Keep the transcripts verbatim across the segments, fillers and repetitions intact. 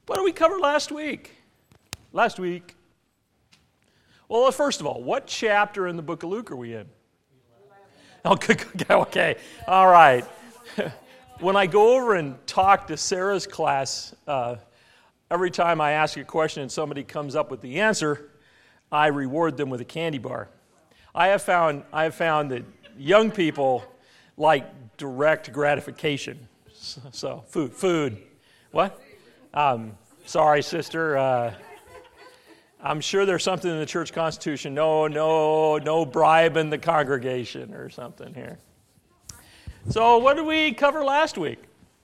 What did we cover last week? Last week. Well, first of all, what chapter in the book of Luke are we in? Okay, okay. All right. When I go over and talk to Sarah's class, uh, every time I ask a question and somebody comes up with the answer, I reward them with a candy bar. I have found I have found that young people like direct gratification. So, so food, food. What? Um, sorry, sister. Uh, I'm sure there's something in the church constitution. No, no, no bribing the congregation or something here. So what did we cover last week?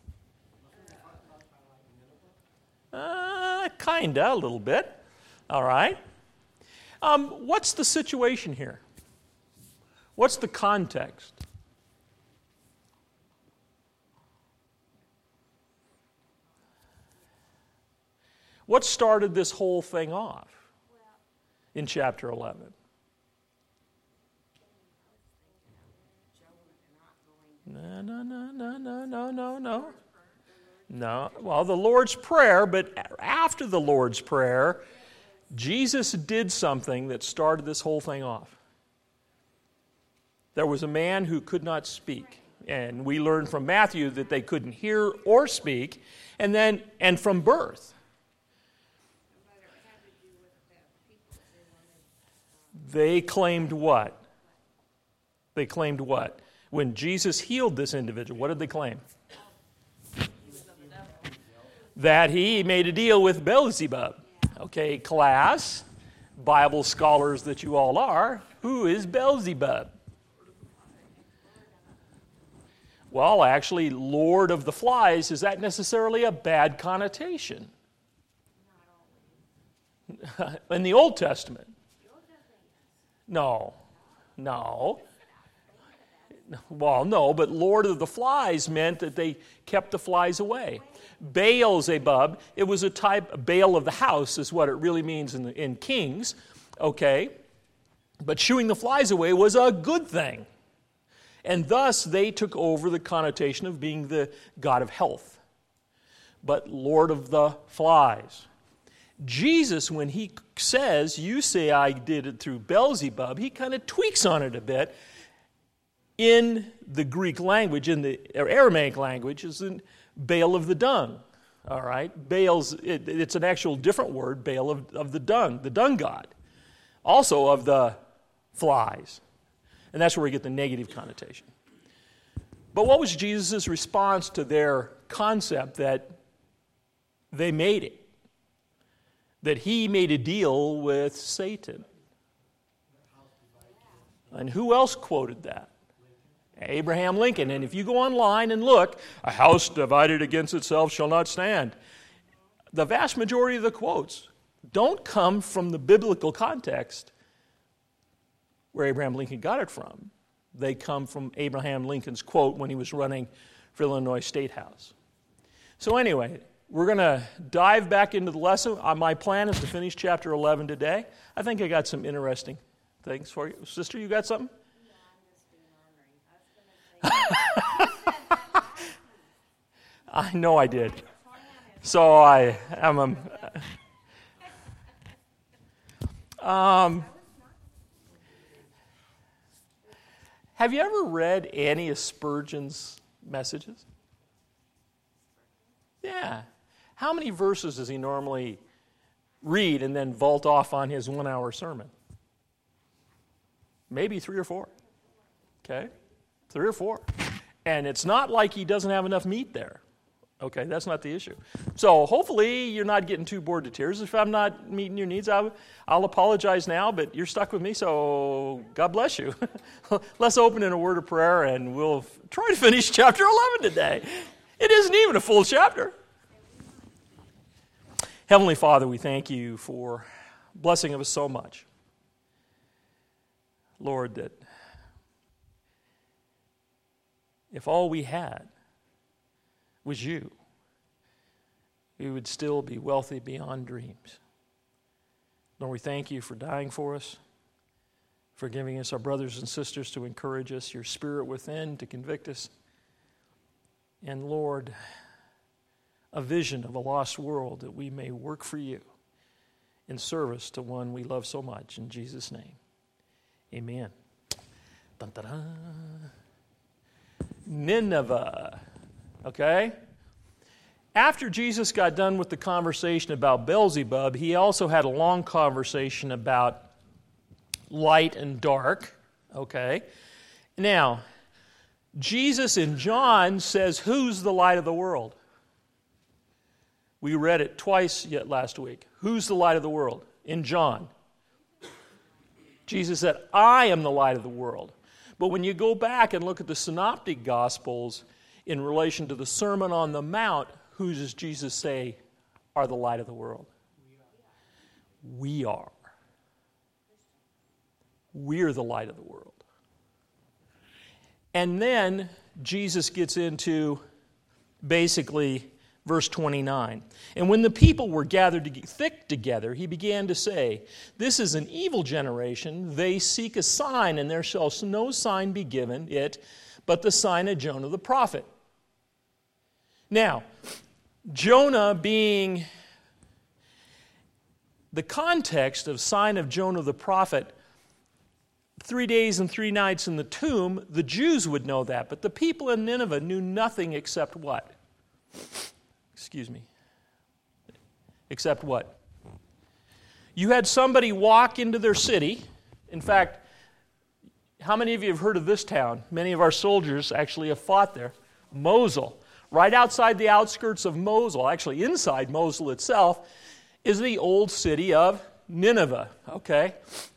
Uh, kinda, a little bit. All right. Um, what's the situation here? What's the context? What started this whole thing off in chapter eleven? No, no, no, no, no, no, no, no. No. Well, the Lord's Prayer, but after the Lord's Prayer, Jesus did something that started this whole thing off. There was a man who could not speak. And we learned from Matthew that they couldn't hear or speak, and then and from birth. They claimed what? They claimed what? When Jesus healed this individual, what did they claim? That he made a deal with Beelzebub. Okay, class, Bible scholars that you all are, who is Beelzebub? Well, actually, Lord of the Flies, is that necessarily a bad connotation? In the Old Testament. No, no. Well, no, but Lord of the Flies meant that they kept the flies away. Beelzebub, it was a type, Baal of the house is what it really means in, the, in Kings, okay? But shooing the flies away was a good thing. And thus, they took over the connotation of being the God of health. But Lord of the Flies. Jesus, when he says, you say I did it through Beelzebub, he kind of tweaks on it a bit. In the Greek language, in the Aramaic language, is in Baal of the dung. All right? Baal's, it, it's an actual different word, Baal of, of the dung, the dung god. Also of the flies. And that's where we get the negative connotation. But what was Jesus' response to their concept that they made it? That he made a deal with Satan. And who else quoted that? Abraham Lincoln. And if you go online and look, a house divided against itself shall not stand. The vast majority of the quotes don't come from the biblical context where Abraham Lincoln got it from. They come from Abraham Lincoln's quote when he was running for Illinois State House. So anyway, we're going to dive back into the lesson. Uh, my plan is to finish chapter eleven today. I think I got some interesting things for you. Sister, you got something? I know I did. So I am. Um, um, have you ever read any of Spurgeon's messages? Yeah. How many verses does he normally read and then vault off on his one-hour sermon? Maybe three or four. Okay? Three or four. And it's not like he doesn't have enough meat there. Okay, that's not the issue. So hopefully you're not getting too bored to tears. If I'm not meeting your needs, I'll, I'll apologize now, but you're stuck with me, so God bless you. Let's open in a word of prayer, and we'll f- try to finish chapter eleven today. It isn't even a full chapter. Heavenly Father, we thank you for blessing us so much. Lord, that if all we had was you, we would still be wealthy beyond dreams. Lord, we thank you for dying for us, for giving us our brothers and sisters to encourage us, your Spirit within to convict us. And Lord, a vision of a lost world, that we may work for you in service to one we love so much. In Jesus' name, amen. Dun, dun, dun. Nineveh, okay? After Jesus got done with the conversation about Beelzebub, he also had a long conversation about light and dark, okay? Now, Jesus in John says, who's the light of the world? We read it twice yet last week. Who's the light of the world? In John. Jesus said, I am the light of the world. But when you go back and look at the Synoptic Gospels in relation to the Sermon on the Mount, who does Jesus say are the light of the world? We are. We're the light of the world. And then Jesus gets into basically verse twenty-nine. And when the people were gathered thick together, he began to say, this is an evil generation. They seek a sign, and there shall no sign be given it, but the sign of Jonah the prophet. Now, Jonah being the context of sign of Jonah the prophet, three days and three nights in the tomb, the Jews would know that. But the people in Nineveh knew nothing except what? Excuse me. Except what? You had somebody walk into their city. In fact, how many of you have heard of this town? Many of our soldiers actually have fought there. Mosul. Right outside the outskirts of Mosul, actually inside Mosul itself, is the old city of Nineveh. Okay?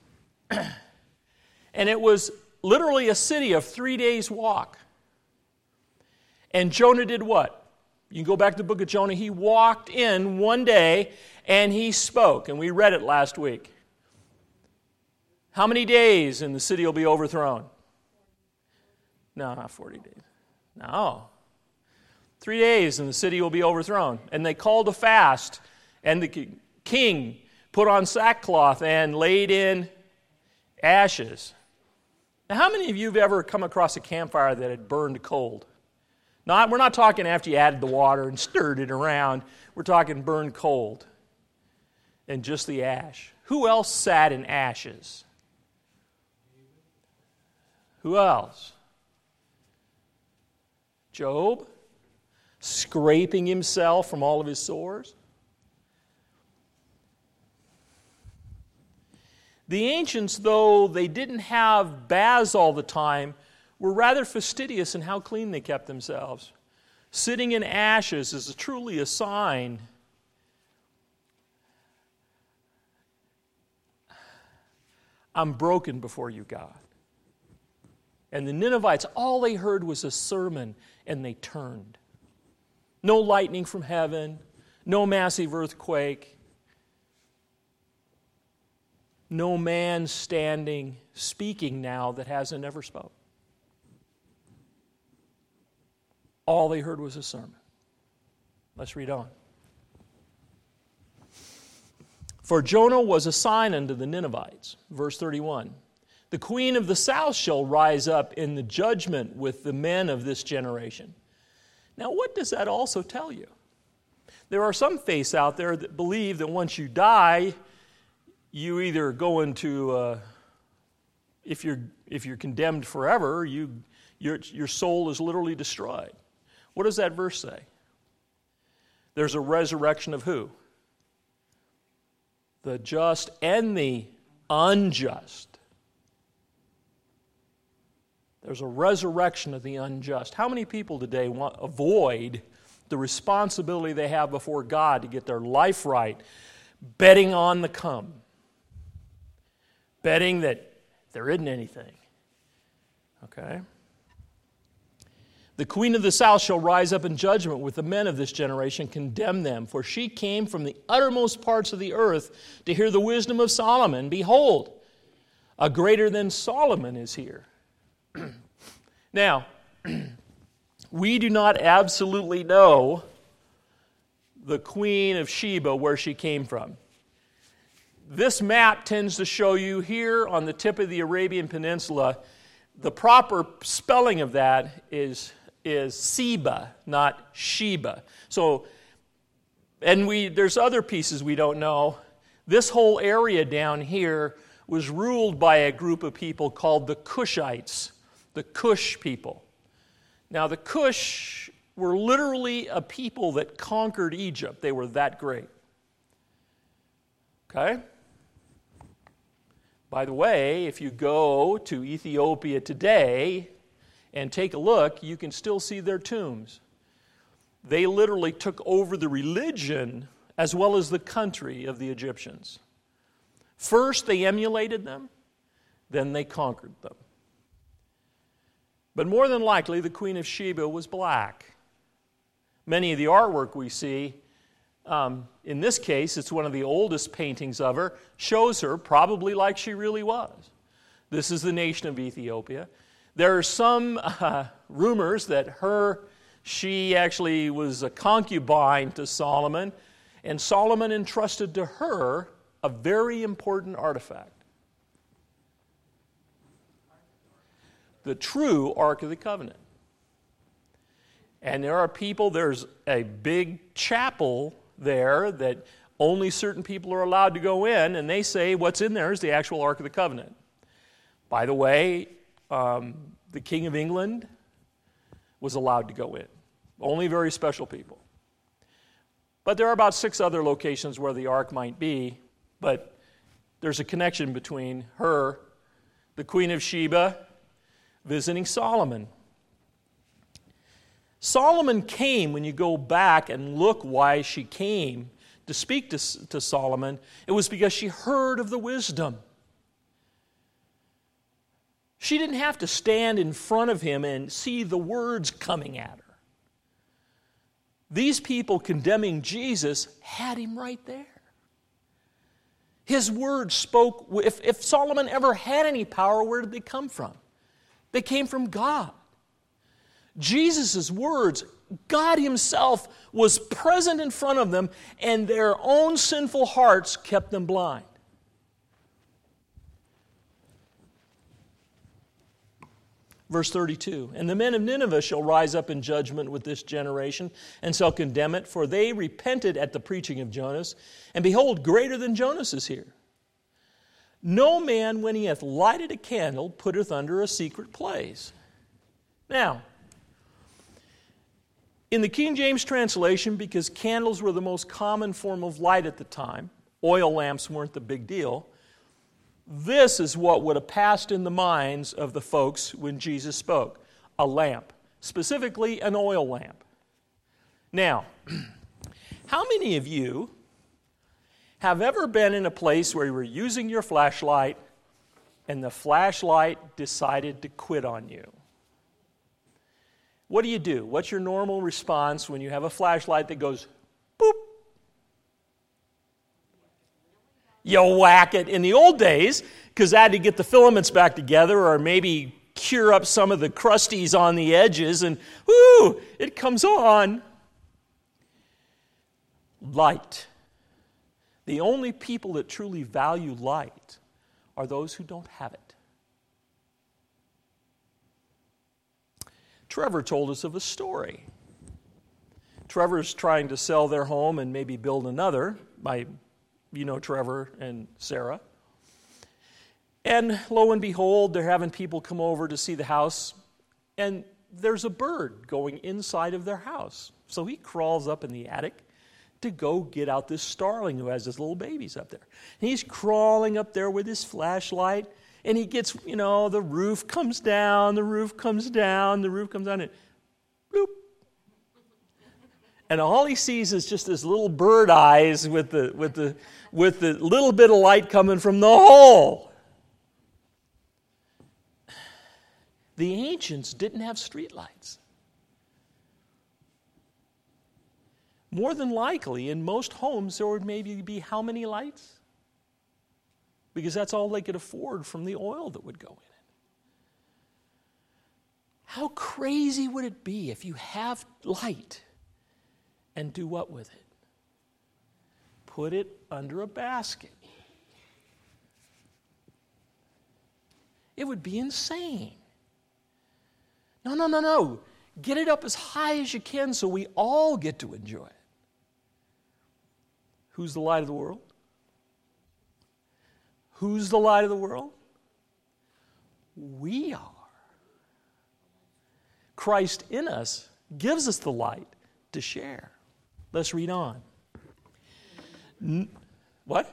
And it was literally a city of three days' walk. And Jonah did what? You can go back to the book of Jonah. He walked in one day and he spoke. And we read it last week. How many days and the city will be overthrown? No, not forty days. No. Three days and the city will be overthrown. And they called a fast. And the king put on sackcloth and laid in ashes. Now, how many of you have ever come across a campfire that had burned cold? Not, we're not talking after you added the water and stirred it around. We're talking burned cold and just the ash. Who else sat in ashes? Who else? Job, scraping himself from all of his sores. The ancients, though they didn't have baths all the time, were rather fastidious in how clean they kept themselves. Sitting in ashes is truly a sign I'm broken before you, God. And the Ninevites, all they heard was a sermon, and they turned. No lightning from heaven, no massive earthquake, no man standing, speaking now that hasn't ever spoke. All they heard was a sermon. Let's read on. For Jonah was a sign unto the Ninevites. Verse thirty-one. The queen of the south shall rise up in the judgment with the men of this generation. Now, what does that also tell you? There are some faiths out there that believe that once you die, you either go into, uh, if you're if you're condemned forever, you your your soul is literally destroyed. What does that verse say? There's a resurrection of who? The just and the unjust. There's a resurrection of the unjust. How many people today want avoid the responsibility they have before God to get their life right, betting on the come? Betting that there isn't anything. Okay? The queen of the south shall rise up in judgment with the men of this generation, condemn them. For she came from the uttermost parts of the earth to hear the wisdom of Solomon. Behold, a greater than Solomon is here. Now, we do not absolutely know the Queen of Sheba, where she came from. This map tends to show you here on the tip of the Arabian Peninsula, the proper spelling of that is, is Seba, not Sheba. So And we there's other pieces we don't know. This whole area down here was ruled by a group of people called the Cushites, the Cush people. Now, the Cush were literally a people that conquered Egypt. They were that great. Okay? By the way, if you go to Ethiopia today and take a look, you can still see their tombs. They literally took over the religion as well as the country of the Egyptians. First, they emulated them, then they conquered them. But more than likely, the Queen of Sheba was black. Many of the artwork we see, um, in this case, it's one of the oldest paintings of her, shows her probably like she really was. This is the nation of Ethiopia. There are some uh, rumors that her, she actually was a concubine to Solomon, and Solomon entrusted to her a very important artifact. The true Ark of the Covenant. And there are people, there's a big chapel there that only certain people are allowed to go in, and they say what's in there is the actual Ark of the Covenant. By the way, um, the King of England was allowed to go in. Only very special people. But there are about six other locations where the Ark might be, but there's a connection between her, the Queen of Sheba, visiting Solomon. Solomon came, when you go back and look why she came to speak to, to Solomon, it was because she heard of the wisdom. She didn't have to stand in front of him and see the words coming at her. These people condemning Jesus had him right there. His words spoke. If, if Solomon ever had any power, where did they come from? They came from God. Jesus' words, God himself was present in front of them, and their own sinful hearts kept them blind. Verse thirty-two, and the men of Nineveh shall rise up in judgment with this generation, and shall condemn it, for they repented at the preaching of Jonas, and behold, greater than Jonas is here. No man, when he hath lighted a candle, putteth under a secret place. Now, in the King James translation, because candles were the most common form of light at the time, oil lamps weren't the big deal, this is what would have passed in the minds of the folks when Jesus spoke. A lamp. Specifically, an oil lamp. Now, how many of you have ever been in a place where you were using your flashlight and the flashlight decided to quit on you? What do you do? What's your normal response when you have a flashlight that goes boop? You whack it. In the old days, because I had to get the filaments back together or maybe cure up some of the crusties on the edges, and whoo, it comes on. Light. The only people that truly value light are those who don't have it. Trevor told us of a story. Trevor's trying to sell their home and maybe build another. My, you know Trevor and Sarah. And lo and behold, they're having people come over to see the house, and there's a bird going inside of their house. So he crawls up in the attic to go get out this starling who has his little babies up there. And he's crawling up there with his flashlight, and he gets, you know, the roof comes down, the roof comes down, the roof comes down, and bloop. And all he sees is just this little bird eyes with the with the with the little bit of light coming from the hole. The ancients didn't have streetlights. More than likely, in most homes, there would maybe be how many lights? Because that's all they could afford from the oil that would go in it. How crazy would it be if you have light and do what with it? Put it under a basket. It would be insane. No, no, no, no. Get it up as high as you can so we all get to enjoy it. Who's the light of the world? Who's the light of the world? We are. Christ in us gives us the light to share. Let's read on. N- what?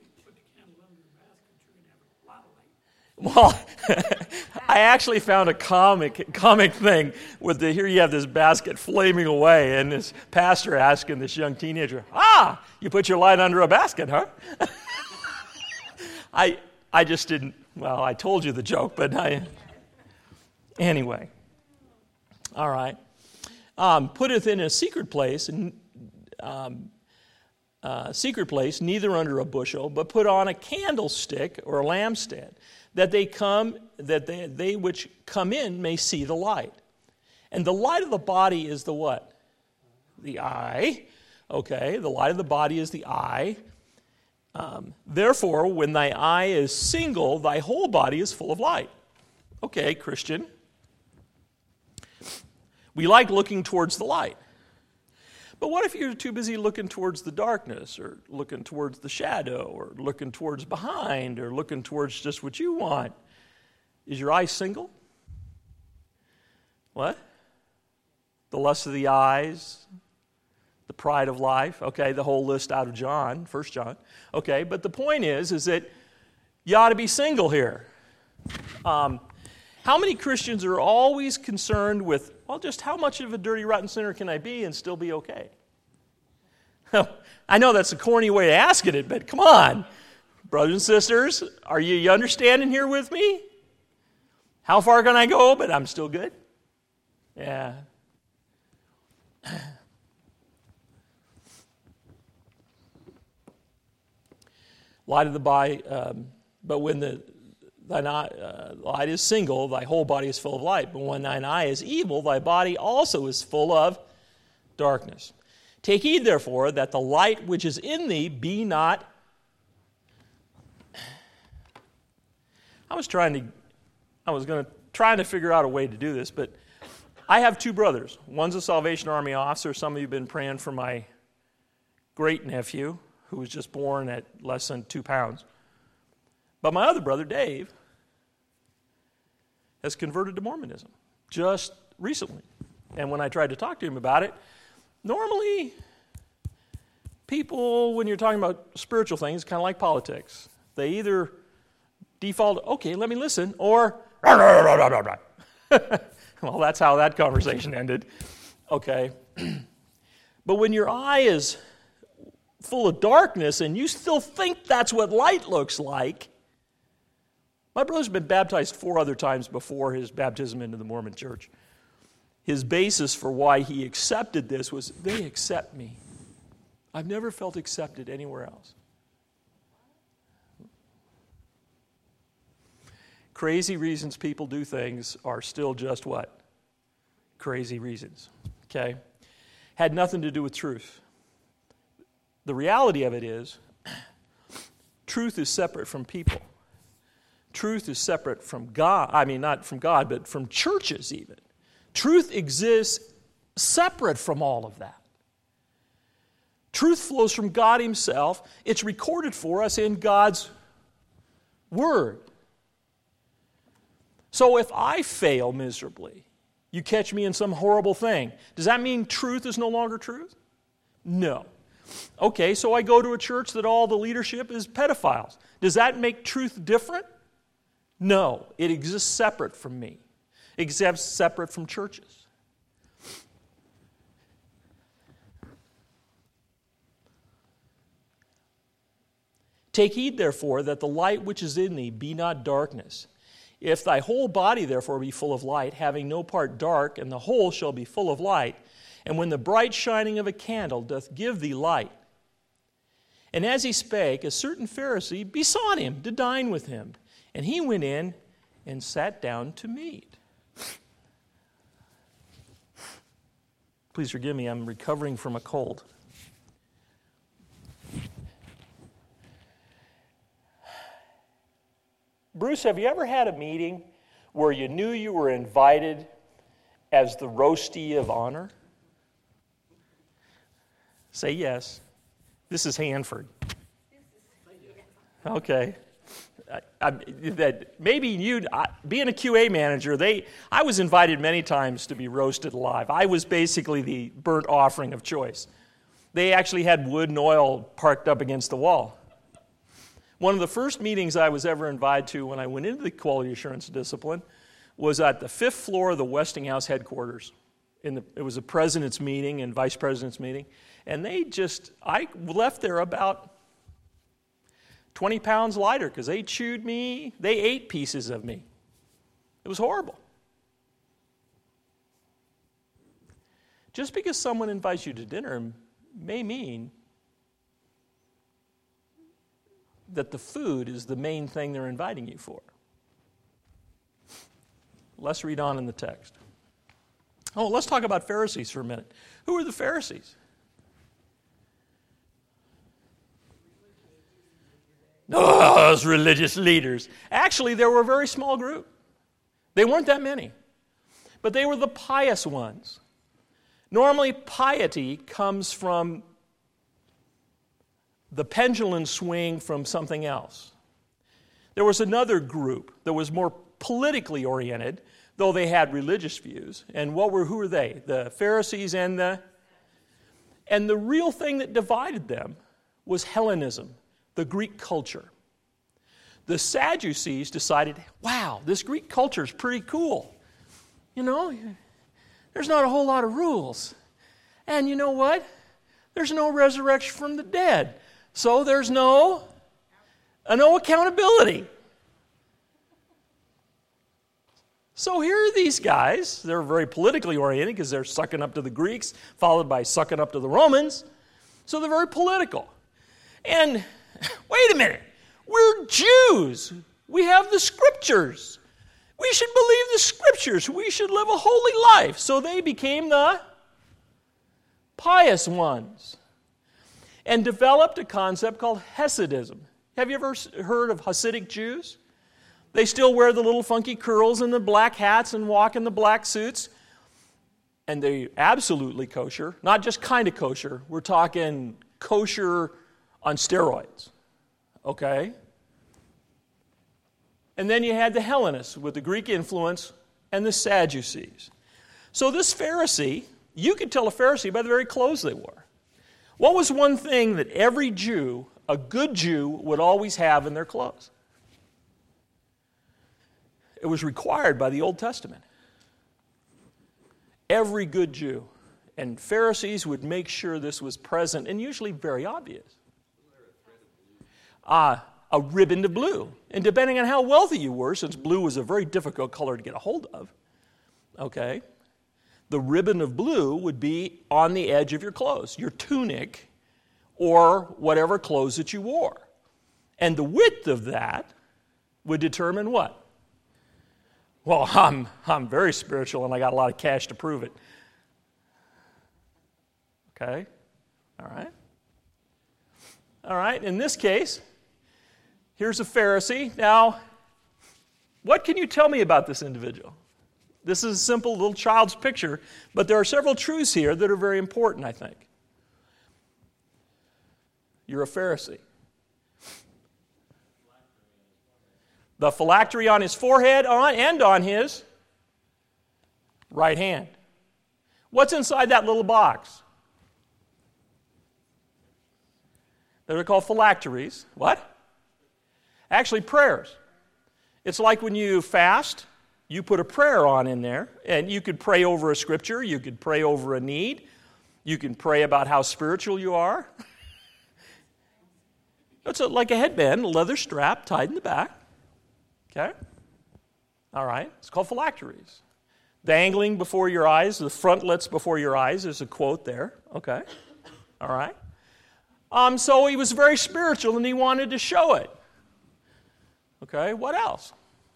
Well, I actually found a comic comic thing with the, here you have this basket flaming away, and this pastor asking this young teenager, ah, you put your light under a basket, huh? I I just didn't, well, I told you the joke, but I, anyway. All right. Um, putteth in a secret place, um, uh, secret place, neither under a bushel, but put on a candlestick or a lampstand, that they come, that they, they which come in may see the light. And the light of the body is the what? The eye. Okay, the light of the body is the eye. Um, Therefore, when thy eye is single, thy whole body is full of light. Okay, Christian. We like looking towards the light. But what if you're too busy looking towards the darkness, or looking towards the shadow, or looking towards behind, or looking towards just what you want? Is your eye single? What? The lust of the eyes, the pride of life. Okay, the whole list out of John, First John. Okay, but the point is, is that you ought to be single here. Um, how many Christians are always concerned with, well, just how much of a dirty, rotten sinner can I be and still be okay? I know that's a corny way of asking it, but come on. Brothers and sisters, are you, you understanding here with me? How far can I go, but I'm still good? Yeah. Light of the body, um, but when the thine eye, uh, light is single, thy whole body is full of light. But when thine eye is evil, thy body also is full of darkness. Take heed, therefore, that the light which is in thee be not. I was trying to, I was going to trying to figure out a way to do this, but I have two brothers. One's a Salvation Army officer. Some of you have been praying for my great nephew, who was just born at less than two pounds. But my other brother, Dave, has converted to Mormonism just recently. And when I tried to talk to him about it, normally people, when you're talking about spiritual things, kind of like politics. They either default, okay, let me listen, or, well, that's how that conversation ended. Okay. But when your eye is full of darkness and you still think that's what light looks like. My brother's been baptized four other times before his baptism into the Mormon church. His basis for why he accepted this was, they accept me. I've never felt accepted anywhere else. Crazy reasons people do things are still just what? Crazy reasons. Okay? Had nothing to do with truth. The reality of it is, truth is separate from people. Truth is separate from God. I mean, not from God, but from churches even. Truth exists separate from all of that. Truth flows from God Himself. It's recorded for us in God's Word. So if I fail miserably, you catch me in some horrible thing, does that mean truth is no longer truth? No. Okay, so I go to a church that all the leadership is pedophiles. Does that make truth different? No, it exists separate from me. It exists separate from churches. Take heed, therefore, that the light which is in thee be not darkness. If thy whole body, therefore, be full of light, having no part dark, and the whole shall be full of light, and when the bright shining of a candle doth give thee light. And as he spake, a certain Pharisee besought him to dine with him. And he went in and sat down to meat. Please forgive me, I'm recovering from a cold. Bruce, have you ever had a meeting where you knew you were invited as the roastee of honor? Say yes. This is Hanford. Okay. I, I, that maybe you, being a Q A manager, they I was invited many times to be roasted alive. I was basically the burnt offering of choice. They actually had wood and oil parked up against the wall. One of the first meetings I was ever invited to when I went into the quality assurance discipline was at the fifth floor of the Westinghouse headquarters. In the, it was a president's meeting and vice president's meeting, and they just, I left there about twenty pounds lighter because they chewed me, they ate pieces of me. It was horrible. Just because someone invites you to dinner may mean that the food is the main thing they're inviting you for. Let's read on in the text. Oh, let's talk about Pharisees for a minute. Who are the Pharisees? Oh, those religious leaders. Actually, they were a very small group. They weren't that many. But they were the pious ones. Normally, piety comes from the pendulum swing from something else. There was another group that was more politically oriented, though they had religious views. And what were who were they? The Pharisees and the and the real thing that divided them was Hellenism, the Greek culture. The Sadducees decided, wow, this Greek culture is pretty cool. You know, there's not a whole lot of rules. And you know what? There's no resurrection from the dead. So there's no, uh, no accountability. So here are these guys. They're very politically oriented because they're sucking up to the Greeks, followed by sucking up to the Romans. So they're very political. And wait a minute. We're Jews. We have the Scriptures. We should believe the Scriptures. We should live a holy life. So they became the pious ones and developed a concept called Hasidism. Have you ever heard of Hasidic Jews? They still wear the little funky curls and the black hats and walk in the black suits. And they're absolutely kosher. Not just kind of kosher. We're talking kosher on steroids. Okay? And then you had the Hellenists with the Greek influence and the Sadducees. So this Pharisee, you could tell a Pharisee by the very clothes they wore. What was one thing that every Jew, a good Jew, would always have in their clothes? It was required by the Old Testament. Every good Jew. And Pharisees would make sure this was present and usually very obvious. Uh, a ribbon of blue. And depending on how wealthy you were, since blue was a very difficult color to get a hold of, okay, the ribbon of blue would be on the edge of your clothes, your tunic, or whatever clothes that you wore. And the width of that would determine what? Well, I'm, I'm very spiritual and I got a lot of cash to prove it. Okay? All right? All right, in this case, here's a Pharisee. Now, what can you tell me about this individual? This is a simple little child's picture, but there are several truths here that are very important, I think. You're a Pharisee. The phylactery on his forehead on and on his right hand. What's inside that little box? They're called phylacteries. What? Actually, prayers. It's like when you fast, you put a prayer on in there, and you could pray over a scripture, you could pray over a need, you can pray about how spiritual you are. It's a, like a headband, a leather strap tied in the back. Okay? All right. It's called phylacteries. Dangling before your eyes, the frontlets before your eyes, there's a quote there. Okay? All right. Um, so he was very spiritual and he wanted to show it. Okay? What else?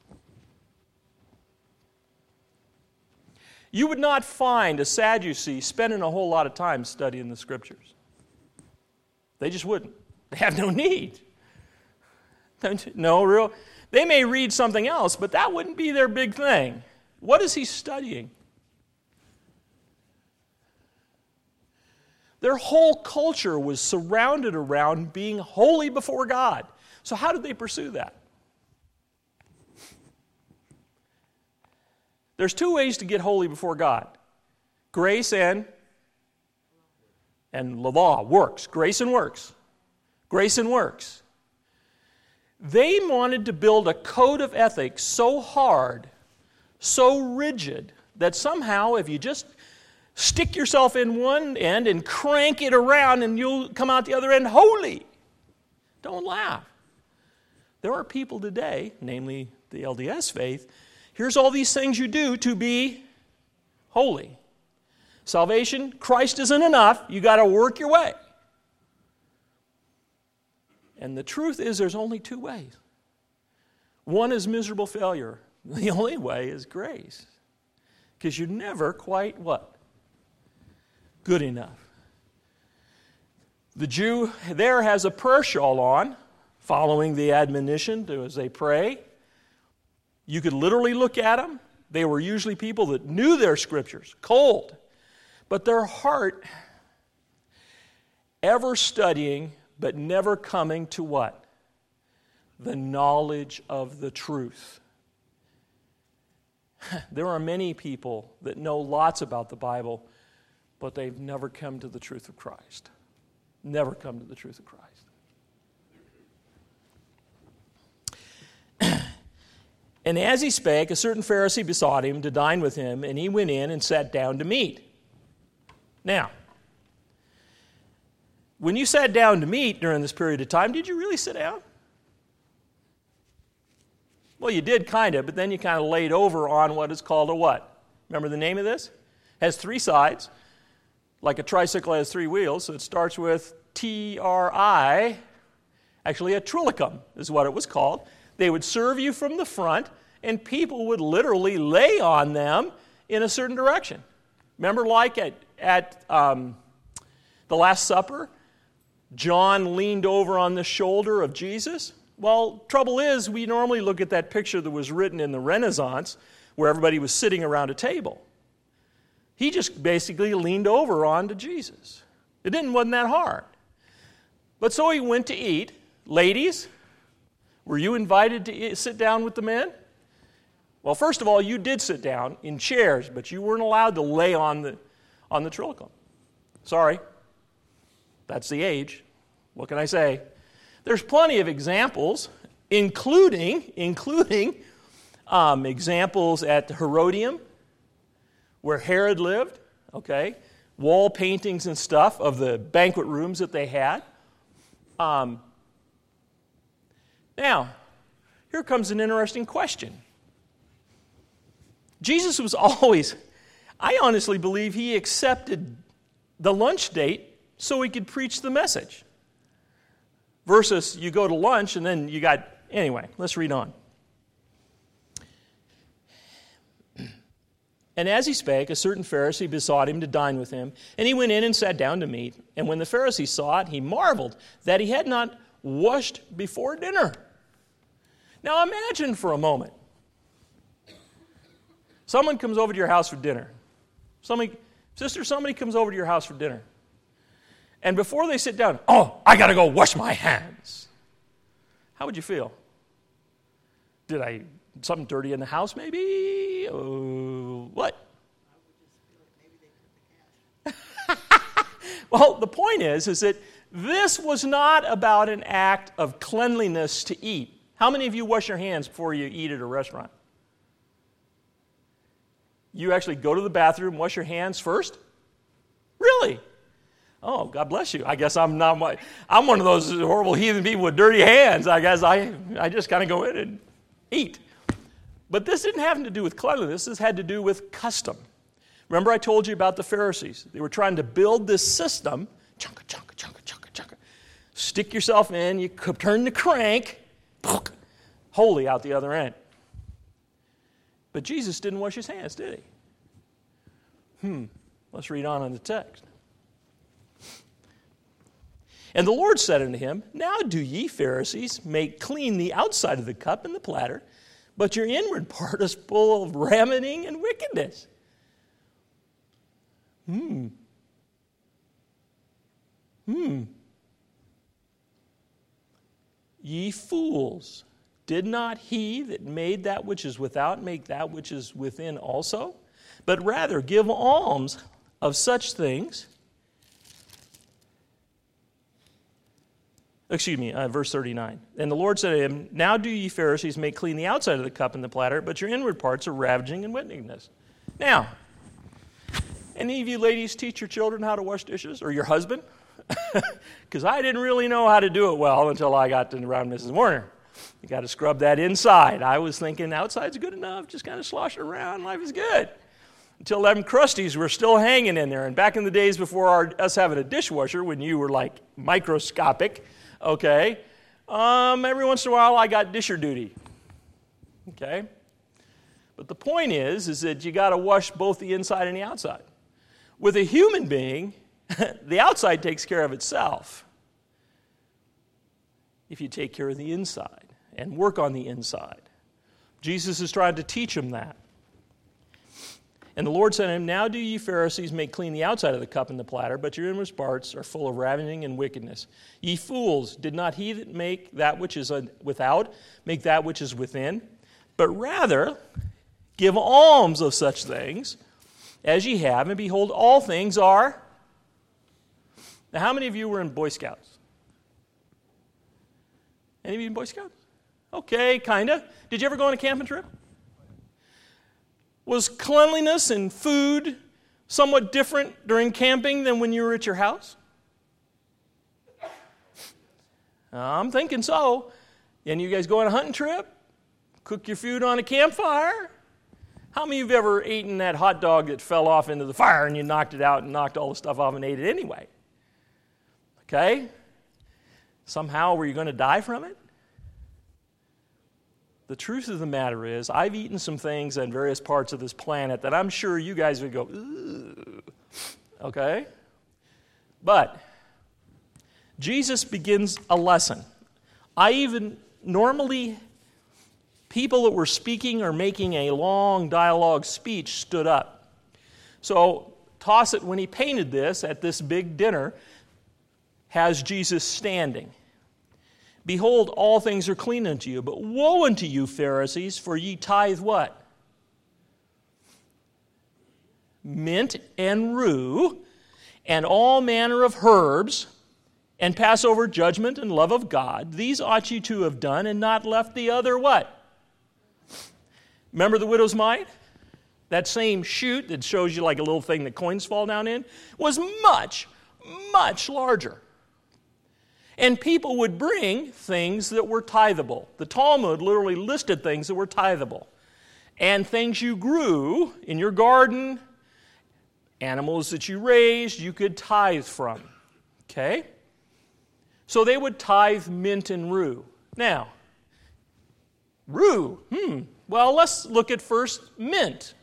You would not find a Sadducee spending a whole lot of time studying the Scriptures. They just wouldn't. They have no need. No real. They may read something else, but that wouldn't be their big thing. What is he studying? Their whole culture was surrounded around being holy before God. So how did they pursue that? There's two ways to get holy before God. Grace and, and law, works. Grace and works. Grace and works. They wanted to build a code of ethics so hard, so rigid, that somehow if you just stick yourself in one end and crank it around and you'll come out the other end holy. Don't laugh. There are people today, namely the L D S faith, here's all these things you do to be holy. Salvation, Christ isn't enough. You got to work your way. And the truth is there's only two ways. One is miserable failure. The only way is grace. Because you're never quite what? Good enough. The Jew there has a prayer shawl on, following the admonition to, as they pray. You could literally look at them. They were usually people that knew their scriptures, cold. But their heart, ever studying, but never coming to what? The knowledge of the truth. There are many people that know lots about the Bible, but they've never come to the truth of Christ. Never come to the truth of Christ. And as he spake, a certain Pharisee besought him to dine with him, and he went in and sat down to meat. Now, when you sat down to meat during this period of time, did you really sit down? Well, you did kind of, but then you kind of laid over on what is called a what? Remember the name of this? It has three sides, like a tricycle has three wheels, so it starts with T R I. Actually, a trilicum is what it was called. They would serve you from the front, and people would literally lay on them in a certain direction. Remember, like at, at um, the Last Supper, John leaned over on the shoulder of Jesus? Well, trouble is, we normally look at that picture that was written in the Renaissance, where everybody was sitting around a table. He just basically leaned over onto Jesus. It didn't wasn't that hard. But so he went to eat. Ladies, were you invited to eat, sit down with the men? Well, first of all, you did sit down in chairs, but you weren't allowed to lay on the on the trilicum. Sorry. That's the age. What can I say? There's plenty of examples, including, including um, examples at Herodium, where Herod lived, okay? Wall paintings and stuff of the banquet rooms that they had. Um, now, here comes an interesting question. Jesus was always, I honestly believe he accepted the lunch date so he could preach the message. Versus you go to lunch and then you got, anyway, let's read on. And as he spake, a certain Pharisee besought him to dine with him, and he went in and sat down to meat. And when the Pharisee saw it, he marveled that he had not washed before dinner. Now imagine for a moment. Someone comes over to your house for dinner. Somebody, sister, somebody comes over to your house for dinner. And before they sit down, oh, I got to go wash my hands. How would you feel? Did I, something dirty in the house maybe? Uh, what? Well, the point is, is that this was not about an act of cleanliness to eat. How many of you wash your hands before you eat at a restaurant? You actually go to the bathroom, wash your hands first? Really? Oh, God bless you. I guess I'm not my, I'm one of those horrible heathen people with dirty hands. I guess I, I just kind of go in and eat. But this didn't have to do with cleanliness. This had to do with custom. Remember I told you about the Pharisees. They were trying to build this system. Chunka, chunka, chunka, chunka, chunka. Stick yourself in. You turn the crank. Holy out the other end. But Jesus didn't wash his hands, did he? Hmm. Let's read on in the text. And the Lord said unto him, Now do ye Pharisees make clean the outside of the cup and the platter, but your inward part is full of ravening and wickedness. Hmm. Hmm. Ye fools, did not he that made that which is without make that which is within also? But rather give alms of such things. Excuse me, uh, verse thirty-nine. And the Lord said to him, now do ye Pharisees make clean the outside of the cup and the platter, but your inward parts are ravaging and wickedness. Now, any of you ladies teach your children how to wash dishes, or your husband? Because I didn't really know how to do it well until I got to around Missus Warner. You got to scrub that inside. I was thinking outside's good enough, just kind of slosh it around, life is good. Until them crusties were still hanging in there. And back in the days before our, us having a dishwasher, when you were like microscopic, okay, um, every once in a while I got disher duty, okay? But the point is, is that you got to wash both the inside and the outside. With a human being, the outside takes care of itself if you take care of the inside and work on the inside. Jesus is trying to teach him that. And the Lord said to him, now do ye Pharisees make clean the outside of the cup and the platter, but your inward parts are full of ravaging and wickedness. Ye fools, did not he that make that which is without make that which is within? But rather give alms of such things as ye have, and behold, all things are. Now, how many of you were in Boy Scouts? Any of you in Boy Scouts? Okay, kind of. Did you ever go on a camping trip? Was cleanliness and food somewhat different during camping than when you were at your house? I'm thinking so. And you guys go on a hunting trip? Cook your food on a campfire? How many of you have ever eaten that hot dog that fell off into the fire and you knocked it out and knocked all the stuff off and ate it anyway? Okay? Somehow were you going to die from it? The truth of the matter is, I've eaten some things on various parts of this planet that I'm sure you guys would go, ooh. Okay? But Jesus begins a lesson. I even normally, people that were speaking or making a long dialogue speech stood up. So Tosset, when he painted this at this big dinner, has Jesus standing. Behold, all things are clean unto you, but woe unto you, Pharisees, for ye tithe what? Mint and rue, and all manner of herbs, and pass over judgment and love of God. These ought ye to have done, and not left the other what? Remember the widow's mite? That same shoot that shows you like a little thing that coins fall down in was much, much larger. And people would bring things that were tithable. The Talmud literally listed things that were tithable. And things you grew in your garden, animals that you raised, you could tithe from. Okay? So they would tithe mint and rue. Now, rue, hmm. Well, let's look at first mint.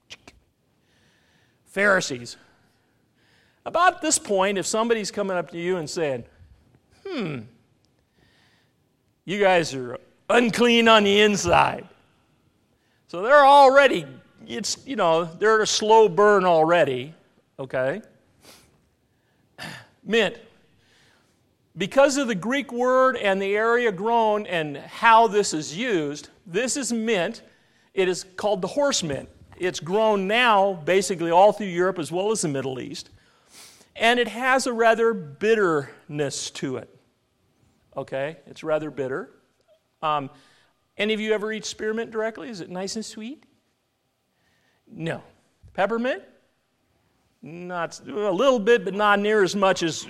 Pharisees. About this point, if somebody's coming up to you and saying, Hmm, you guys are unclean on the inside. So they're already, it's, you know, they're at a slow burn already, okay? Mint. Because of the Greek word and the area grown and how this is used, this is mint. It is called the horse mint. It's grown now basically all through Europe as well as the Middle East. And it has a rather bitterness to it. Okay, it's rather bitter. Um, any of you ever eat spearmint directly? Is it nice and sweet? No. Peppermint? Not a little bit, but not near as much as.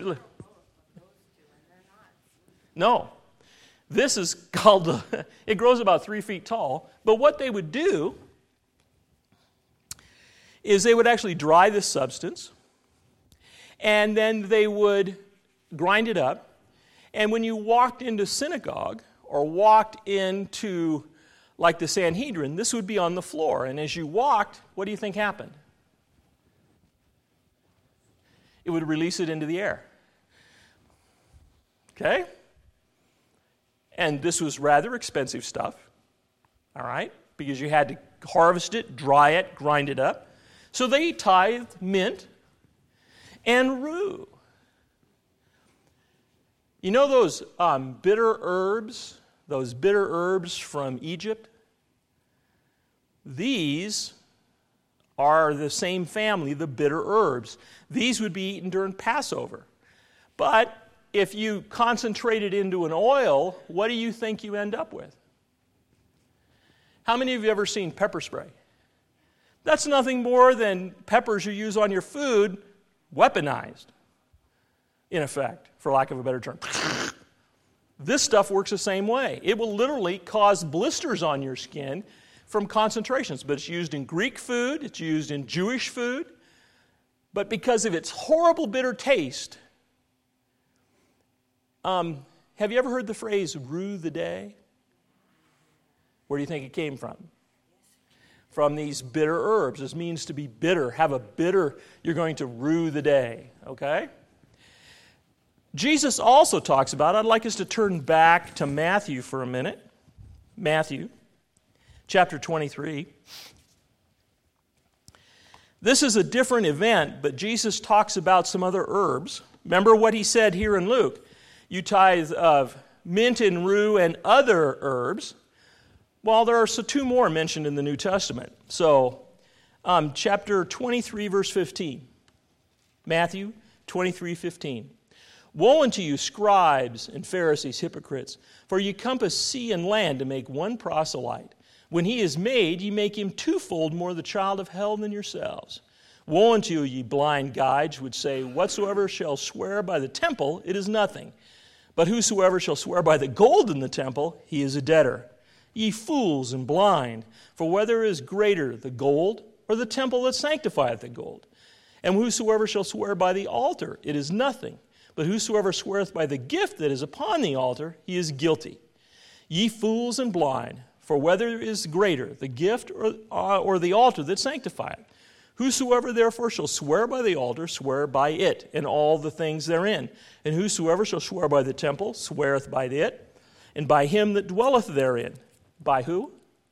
No. This is called. It grows about three feet tall. But what they would do is they would actually dry this substance, and then they would grind it up. And when you walked into synagogue or walked into, like the Sanhedrin, this would be on the floor. And as you walked, what do you think happened? It would release it into the air. Okay? And this was rather expensive stuff, all right? Because you had to harvest it, dry it, grind it up. So they tithed mint and rue. You know those um, bitter herbs, those bitter herbs from Egypt? These are the same family, the bitter herbs. These would be eaten during Passover. But if you concentrate it into an oil, what do you think you end up with? How many of you have ever seen pepper spray? That's nothing more than peppers you use on your food, weaponized, in effect, for lack of a better term. This stuff works the same way. It will literally cause blisters on your skin from concentrations, but it's used in Greek food, it's used in Jewish food, but because of its horrible bitter taste, um, have you ever heard the phrase, rue the day? Where do you think it came from? From these bitter herbs. This means to be bitter, have a bitter, you're going to rue the day, okay? Jesus also talks about, I'd like us to turn back to Matthew for a minute. Matthew, chapter twenty-three. This is a different event, but Jesus talks about some other herbs. Remember what he said here in Luke. You tithe of mint and rue and other herbs. Well, there are so two more mentioned in the New Testament. So, um, chapter twenty-three, verse fifteen. Matthew twenty-three, fifteen. Woe unto you, scribes and Pharisees, hypocrites, for ye compass sea and land to make one proselyte. When he is made, ye make him twofold more the child of hell than yourselves. Woe unto you, ye blind guides, which say, whatsoever shall swear by the temple, it is nothing. But whosoever shall swear by the gold in the temple, he is a debtor. Ye fools and blind, for whether is greater, the gold or the temple that sanctifieth the gold? And whosoever shall swear by the altar, it is nothing. But whosoever sweareth by the gift that is upon the altar, he is guilty. Ye fools and blind, for whether is greater, the gift or, uh, or the altar that sanctifieth? Whosoever therefore shall swear by the altar, swear by it, and all the things therein. And whosoever shall swear by the temple, sweareth by it, and by him that dwelleth therein. By who?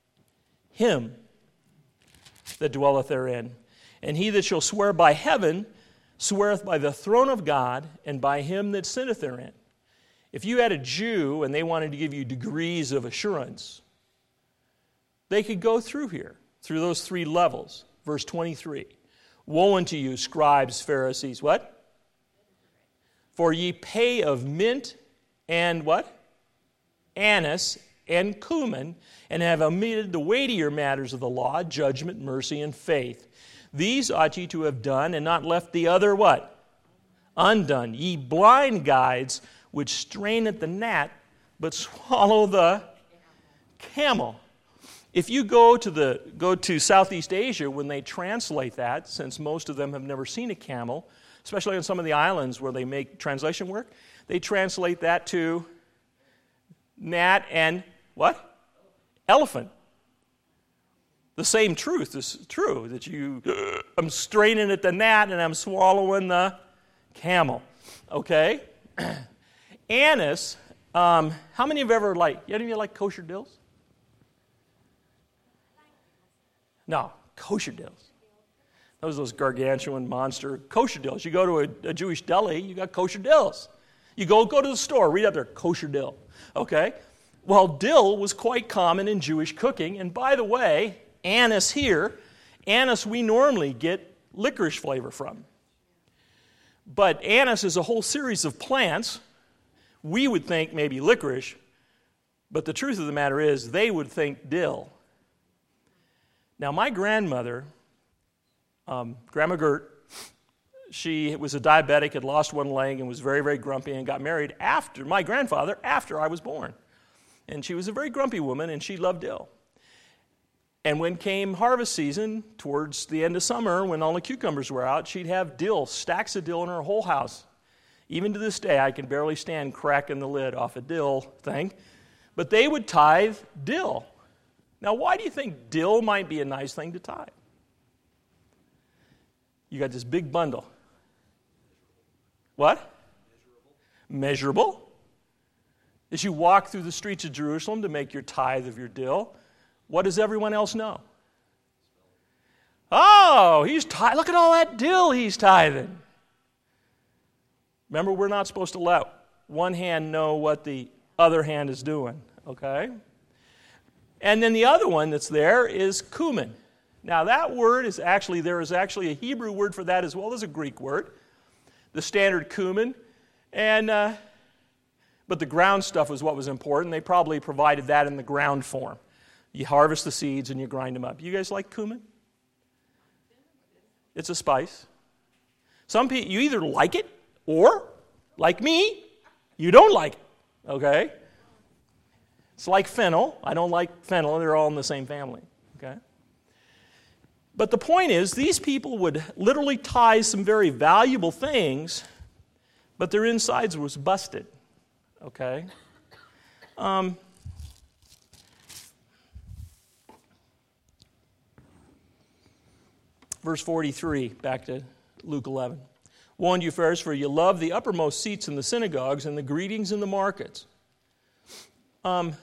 Him that dwelleth therein. And he that shall swear by heaven, sweareth by the throne of God, and by him that sitteth therein. If you had a Jew and they wanted to give you degrees of assurance, they could go through here, through those three levels. Verse twenty-three. Woe unto you, scribes, Pharisees, what? For ye pay of mint and what? Anise and cumin, and have omitted the weightier matters of the law, judgment, mercy, and faith. These ought ye to have done, and not left the other what? Undone. Ye blind guides, which strain at the gnat, but swallow the camel. If you go to the go to Southeast Asia, when they translate that, since most of them have never seen a camel, especially on some of the islands where they make translation work, they translate that to gnat and what? Elephant. The same truth is true, that you, I'm straining at the gnat and I'm swallowing the camel. Okay? Anise, um, how many of you ever like, any of you like kosher dills? No, kosher dills. Those those gargantuan monster kosher dills. You go to a, a Jewish deli, you got kosher dills. You go go to the store, read up there, kosher dill. Okay? Well, dill was quite common in Jewish cooking, and by the way, anise here, anise we normally get licorice flavor from. But anise is a whole series of plants. We would think maybe licorice, but the truth of the matter is they would think dill. Now, my grandmother, um, Grandma Gert, she was a diabetic, had lost one leg, and was very, very grumpy, and got married after my grandfather, after I was born. And she was a very grumpy woman, and she loved dill. And when came harvest season, towards the end of summer, when all the cucumbers were out, she'd have dill, stacks of dill in her whole house. Even to this day, I can barely stand cracking the lid off a dill thing. But they would tithe dill. Now, why do you think dill might be a nice thing to tithe? You got this big bundle. What? Measurable. Measurable. As you walk through the streets of Jerusalem to make your tithe of your dill, what does everyone else know? Oh, he's tithing. Look at all that dill he's tithing. Remember, we're not supposed to let one hand know what the other hand is doing, okay? And then the other one that's there is cumin. Now that word is actually, there is actually a Hebrew word for that as well as a Greek word, the standard cumin. And, uh, but the ground stuff was what was important. They probably provided that in the ground form. You harvest the seeds and you grind them up. You guys like cumin? It's a spice. Some people, you either like it or, like me, you don't like it, okay? It's like fennel. I don't like fennel. They're all in the same family, okay? But the point is, these people would literally tie some very valuable things, but their insides was busted, okay? Um, verse forty-three, back to Luke eleven. Woe unto you, Pharisees, for you love the uppermost seats in the synagogues and the greetings in the markets. Um,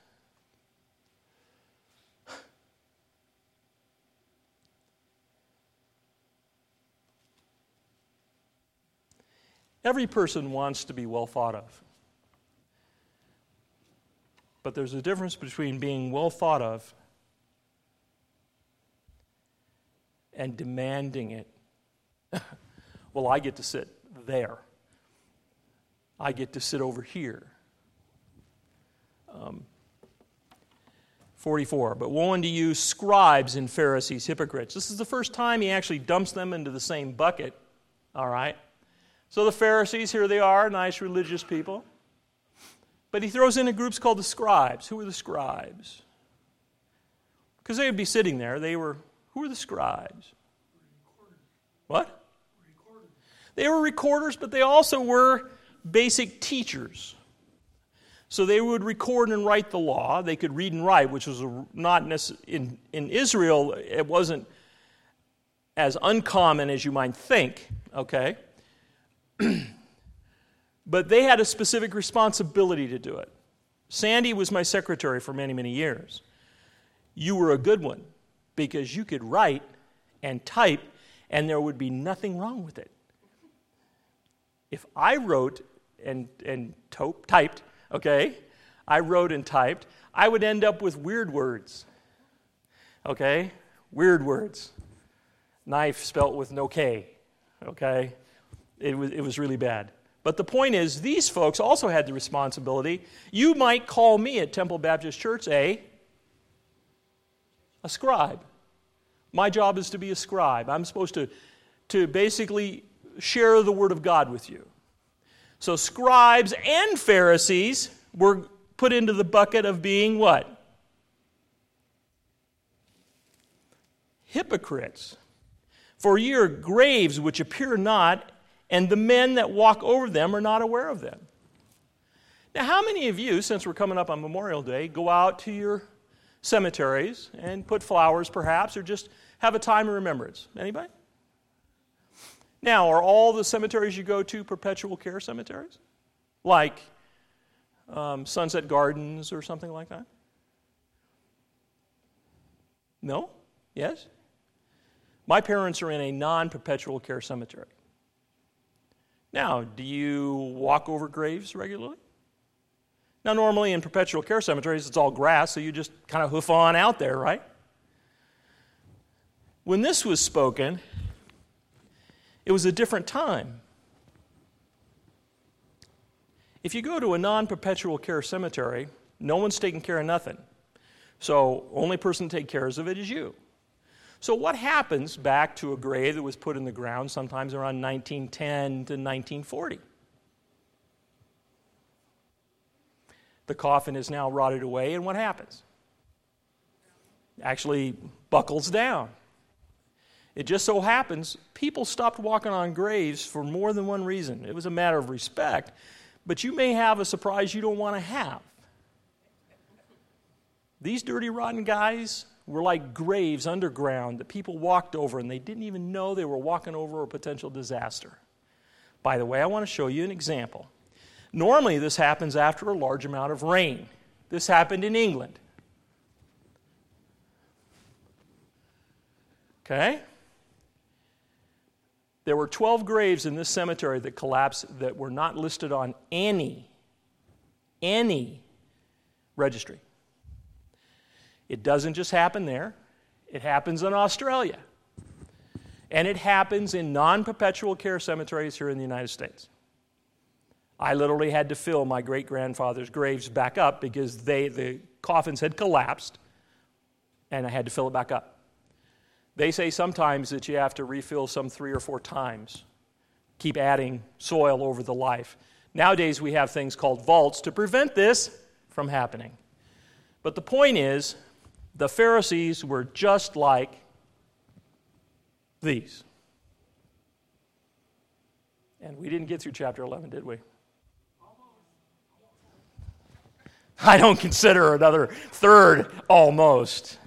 every person wants to be well thought of. But there's a difference between being well thought of and demanding it. Well, I get to sit there. I get to sit over here. Um, forty-four, but woe unto you, scribes and Pharisees, hypocrites. This is the first time he actually dumps them into the same bucket, all right? So the Pharisees, here they are, nice religious people. But he throws in a group called the scribes. Who are the scribes? Because they would be sitting there. They were, who are the scribes? What? They were recorders, but they also were basic teachers. So they would record and write the law. They could read and write, which was not necessarily, in, in Israel, it wasn't as uncommon as you might think, okay? But they had a specific responsibility to do it. Sandy was my secretary for many, many years. You were a good one because you could write and type, and there would be nothing wrong with it. If I wrote and, and to- typed, okay, I wrote and typed, I would end up with weird words, okay, weird words. Knife spelt with no K, okay, it was, it was really bad. But the point is, these folks also had the responsibility. You might call me at Temple Baptist Church a, a scribe. My job is to be a scribe. I'm supposed to, to basically share the Word of God with you. So scribes and Pharisees were put into the bucket of being what? Hypocrites. For ye are graves which appear not, and the men that walk over them are not aware of them. Now, how many of you, since we're coming up on Memorial Day, go out to your cemeteries and put flowers perhaps, or just have a time of remembrance? Anybody? Now, are all the cemeteries you go to perpetual care cemeteries? Like um, Sunset Gardens or something like that? No? Yes? My parents are in a non-perpetual care cemetery. Now, do you walk over graves regularly? Now, normally in perpetual care cemeteries, it's all grass, so you just kind of hoof on out there, right? When this was spoken, it was a different time. If you go to a non-perpetual care cemetery, no one's taking care of nothing. So, only person to take care of it is you. So what happens back to a grave that was put in the ground sometimes around nineteen ten to nineteen forty? The coffin is now rotted away, and what happens? Actually buckles down. It just so happens people stopped walking on graves for more than one reason. It was a matter of respect, but you may have a surprise you don't want to have. These dirty, rotten guys were like graves underground that people walked over, and they didn't even know they were walking over a potential disaster. By the way, I want to show you an example. Normally, this happens after a large amount of rain. This happened in England. Okay? There were twelve graves in this cemetery that collapsed that were not listed on any, any registry. It doesn't just happen there. It happens in Australia. And it happens in non-perpetual care cemeteries here in the United States. I literally had to fill my great-grandfather's graves back up because they, the coffins had collapsed, and I had to fill it back up. They say sometimes that you have to refill some three or four times, keep adding soil over the life. Nowadays we have things called vaults to prevent this from happening. But the point is, the Pharisees were just like these. And we didn't get through chapter eleven, did we? I don't consider another third almost.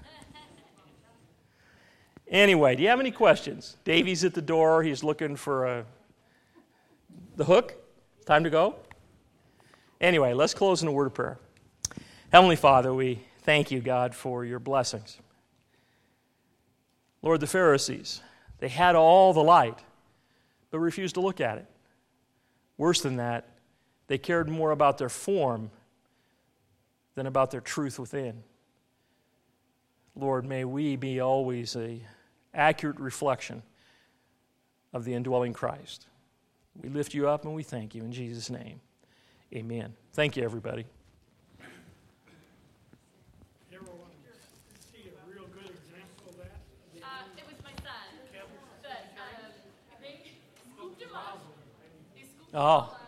Anyway, do you have any questions? Davey's at the door. He's looking for a, the hook. Time to go? Anyway, let's close in a word of prayer. Heavenly Father, we thank you, God, for your blessings. Lord, the Pharisees, they had all the light, but refused to look at it. Worse than that, they cared more about their form than about their truth within. Lord, may we be always a accurate reflection of the indwelling Christ. We lift you up and we thank you in Jesus' name. Amen. Thank you, everybody. Everyone see a real good example of that? Uh, it was my son. But um, they scooped him up. They scooped him Oh. up.